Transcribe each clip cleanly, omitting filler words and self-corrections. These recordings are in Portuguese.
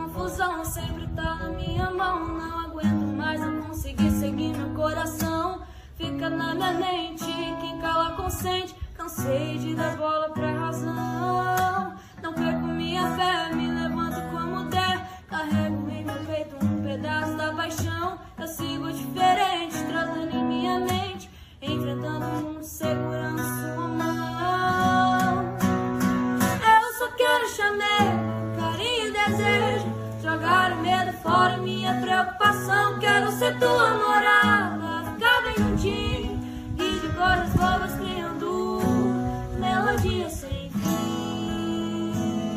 confusão sempre tá na minha mão. Não aguento mais, não consegui seguir meu coração. Fica na minha mente, quem cala consente. Cansei de dar bola pra razão. Não perco minha fé, me levanto como der. Carrego em meu peito um pedaço da paixão. Eu sigo diferente, trazendo em minha mente, enfrentando o mundo, segurando sua mão. Eu só quero chamar carinho e desejo, jogar o medo fora, minha preocupação. Quero ser tua morada, ficar bem juntinho e de coisas bobas criando melodia sem fim.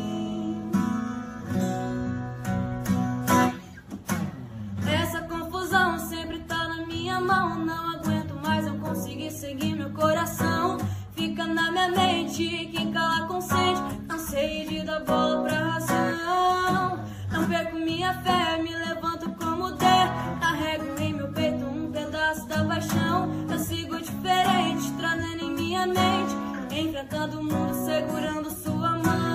Essa confusão sempre tá na minha mão. Não aguento mais, não consegui seguir meu coração. Fica na minha mente, quem cala consente. Cansei de dar bola pra razão. Não perco minha fé, me levanto como der. Carrego em meu peito um pedaço da paixão. Eu sigo diferente, trazendo em minha mente, enfrentando o mundo, segurando sua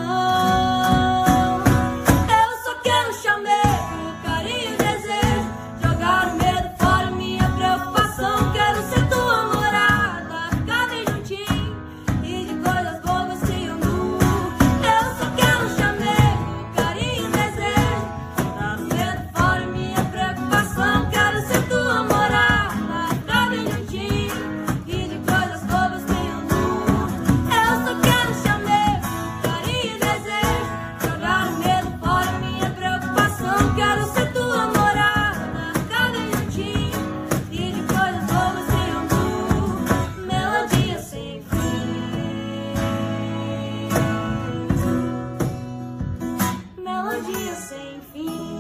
mão. Eu só quero chamar carinho e desejo, jogar o medo fora, minha preocupação. Quero ser tua morada, ficar bem juntinho e de coisas bobas criando. Eu só quero chamar carinho e desejo, jogar o medo fora, minha preocupação. Quero ser tua morada, ficar bem juntinho e de coisas bobas criando. Eu só quero chamar carinho e desejo, jogar o medo fora, minha preocupação. Quero ser tua morada, ficar bem juntinho e de coisas bobas criando melodia sem fim. Melodia sem fim.